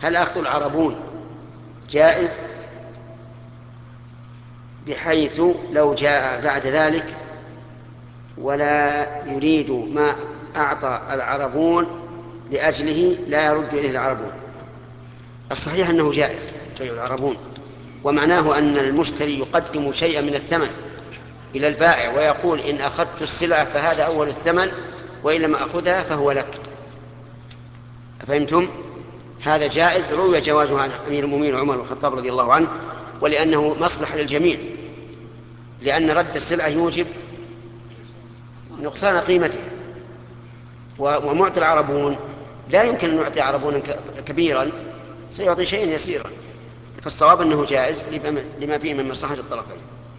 هل أخذ العربون جائز؟ بحيث لو جاء بعد ذلك ولا يريد ما أعطى العربون لأجله لا يرد إليه العربون. الصحيح أنه جائز بيع العربون، ومعناه أن المشتري يقدم شيئا من الثمن إلى البائع ويقول إن أخذت السلعة فهذا أول الثمن، وإن لم أخذها فهو لك. أفهمتم؟ هذا جائز، روي جوازه عن أمير المؤمنين عمر بن الخطاب رضي الله عنه، ولأنه مصلحة للجميع، لأن رد السلعة يوجب نقصان قيمتها. ومعطي العربون لا يمكن أن يعطي عربونا كبيرا، سيعطي شيئا يسيرا. فالصواب أنه جائز لما فيه من مصلحة الطرفين.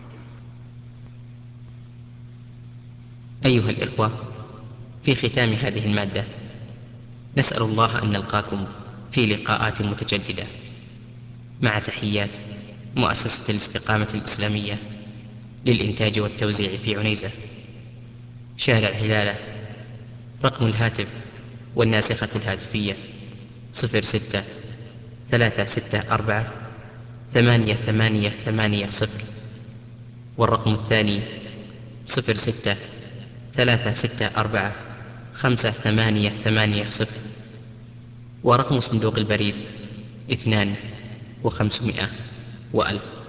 أيها الإخوة، في ختام هذه المادة نسأل الله أن نلقاكم في لقاءات متجددة، مع تحيات مؤسسة الاستقامة الإسلامية للإنتاج والتوزيع في عنيزة، شارع هلالة. رقم الهاتف والناسخة الهاتفية 06-364-8880، والرقم الثاني 06-364-5880، ورقم صندوق البريد 2500 و1000.